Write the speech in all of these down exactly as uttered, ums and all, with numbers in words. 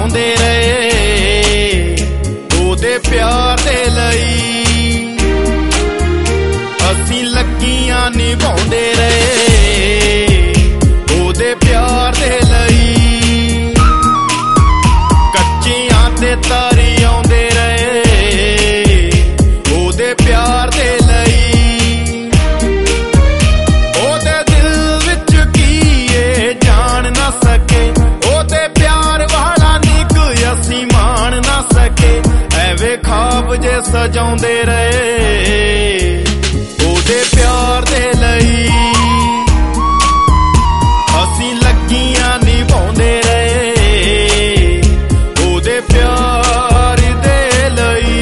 ਨਿਭਾਉਂਦੇ ਰਹੇ ਉਹਦੇ ਪਿਆਰ ਦੇ ਲਈ ਅਸੀਂ ਲੱਗੀਆਂ ਨਿਭਾਉਂਦੇ ਰਹੇ ਉਹਦੇ ਪਿਆਰ ਦੇ ਲਈ ਕੱਚਿਆਂ ਤੇ ਤਾਰੀ ਆਉਂਦੇ ਰਹੇ ਉਹਦੇ ਪਿਆਰ ਦੇ ਲਈ ਉਹਦੇ ਦਿਲ ਵਿੱਚ ਕੀ ਏ ਜਾਣ ਨਾ ਸਕੇ ਉਹਦੇ ਪਿਆਰ ਵਾਲਾ ਨਿੱਘ ਅਸੀਂ ਮਾਣ ਨਾ ਸਕੇ ਐਵੇਂ ਖਾਬ ਜੇ ਸਜਾਉਂਦੇ ਰਹੇ ਉਹਦੇ ਪਿਆਰ ਦੇ ਲਈ ਅਸੀਂ ਲੱਗੀਆਂ ਨਿਭਾਉਂਦੇ ਰਹੇ ਉਹਦੇ ਪਿਆਰ ਦੇ ਲਈ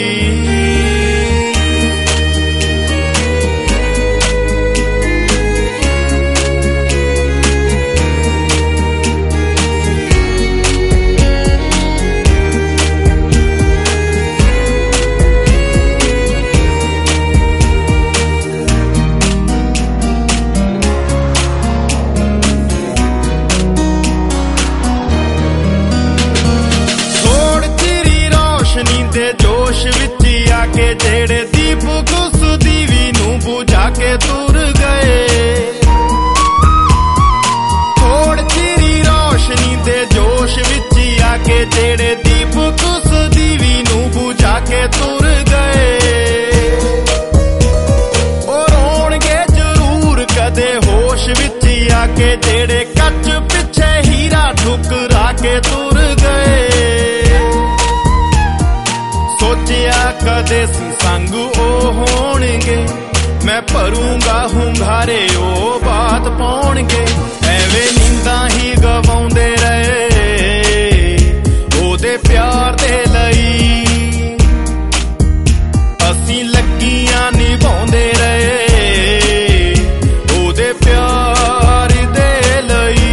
ਦੇ ਜੋਸ਼ ਵਿੱਚ ਆ ਕੇ ਜਿਹੜੇ ਦੀਪ ਉਸ ਦੀਵੀ ਨੂੰ ਬੁਝਾ ਕੇ ਤੁਰ ਗਏ ਥੋੜ ਚਿਰੀ ਰੋਸ਼ਨੀ ਦੇ ਜੋਸ਼ ਵਿੱਚ ਆ ਕੇ ਜਿਹੜੇ ਦੀਪ ਉਸ ਦੀਵੀ ਨੂੰ ਬੁਝਾ ਕੇ ਤੁਰ ਗਏ ਉਹ ਰੋਣਗੇ ਜ਼ਰੂਰ ਕਦੇ ਹੋਸ਼ ਵਿੱਚ ਆ ਕੇ ਜਿਹੜੇ ਕੱਚ ਪਿੱਛੇ ਹੀਰਾ ਠੁਕਰਾ ਕੇ ਤੁਰ ਗਏ ਸੋਚਿਆ ਕਦੇ ਸੀ ਸੰਗ ਉਹ ਹੋਣਗੇ ਮੈਂ ਭਰੂੰਗਾ ਹੁੰਗਾਰੇ ਉਹ ਬਾਤ ਪਾਉਣਗੇ ਐਵੇਂ ਨੀਂਦਾਂ ਹੀ ਗਵਾਉਂਦੇ ਰਹੇ ਉਹਦੇ ਪਿਆਰ ਦੇ ਲਈ ਅਸੀਂ ਲੱਗੀਆਂ ਨਿਭਾਉਂਦੇ ਰਹੇ ਉਹਦੇ ਪਿਆਰ ਦੇ ਲਈ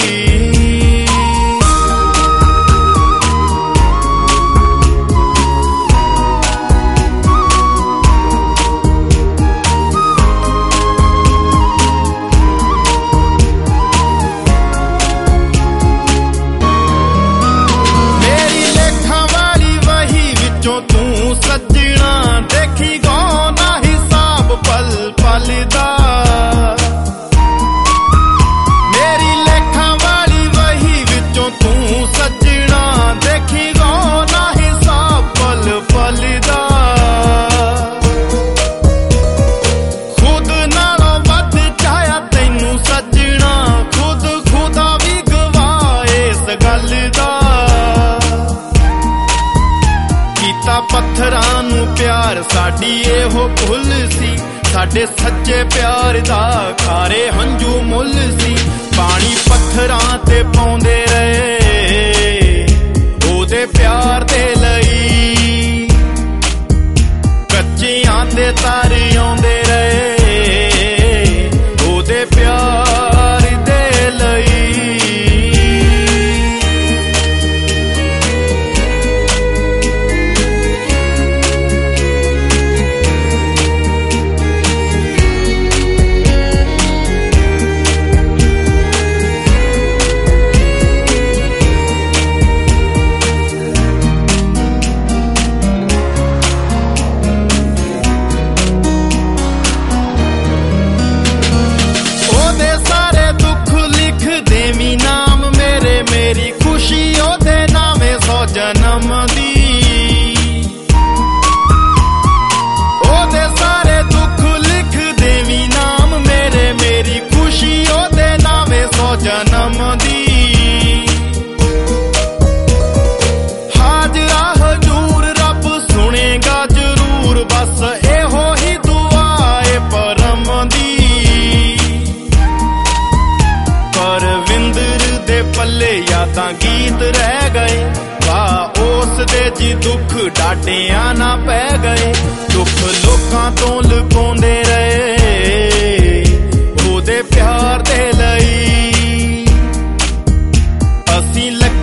ਤੂੰ ਸੱਜਣਾ ਦੇਖੀ ਗਾਉਣਾ ਹਿਸਾਬ ਪਲ ਪਲ ਦਾ ਮੇਰੀ ਲੇਖਾਂ ਵਾਲੀ ਵਹੀ ਵਿੱਚੋਂ ਤੂੰ ਸੱਜਣਾ ਦੇਖੀ ਗਾਉਣਾ ਹਿਸਾਬ ਪਲ ਪਲ ਦਾ ਖੁਦ ਨਾਲੋਂ ਵੱਧ ਚਾਹਿਆ ਤੈਨੂੰ ਸੱਜਣਾ ਖੁਦ ਖੁਦਾ ਵੀ ਗਵਾਏ ਇਸ ਗੱਲ ਦਾ ਪੱਥਰਾਂ ਨੂੰ ਪਿਆਰ ਸਾਡੀ ਇਹੋ ਭੁੱਲ ਸੀ ਸਾਡੇ ਸੱਚੇ ਪਿਆਰ ਦਾ ਖਾਰੇ ਹੰਝੂ ਮੁੱਲ ਸੀ ਪਾਣੀ ਪੱਥਰਾਂ ਤੇ ਪਾਉਂਦੇ ਰਹੇ ਉਹਦੇ ਪਿਆਰ ਦੇ ਲਈ ਕੱਚਿਆਂ ਦੇ ਤਾਰੇ ਆਉਂਦੇ ਰਹੇ ਉਹਦੇ ਪਿਆਰ ਦੇ ਲਈ ਮੇਰੀ ਖੁਸ਼ੀ ਉਹਦੇ ਨਾਵੇਂ ਸੌ ਜਨਮ ਦੀ ਉਹਦੇ ਸਾਰੇ ਦੁੱਖ ਲਿਖ ਦੇਵੀ ਨਾਮ ਮੇਰੇ ਮੇਰੀ ਖੁਸ਼ੀ ਉਹਦੇ ਨਾਵੇਂ ਸੌ ਜਨਮ ਦੀ ਹਾਜ਼ਰਾ ਹਜ਼ੂਰ ਰੱਬ ਸੁਣੇਗਾ ਜ਼ਰੂਰ ਬਸ ਇਹੋ ਹੀ ਦੁਆ ਏ ਪਰਮ ਦੀ ਪਰਵਿੰਦਰ ਦੇ ਪੱਲੇ ਯਾਦਾਂ ਗੀਤ ਰਹਿ ਗਏ ਵਾਹ ਉਸ ਦੇ ਜੀ ਦੁੱਖ ਡਾਢਿਆਂ ਨਾ ਪੈ ਗਏ ਦੁੱਖ ਲੋਕਾਂ ਤੋਂ ਲੁਕਾਉਂਦੇ ਰਹੇ ਉਹਦੇ ਪਿਆਰ ਦੇ ਲਈ ਅਸੀਂ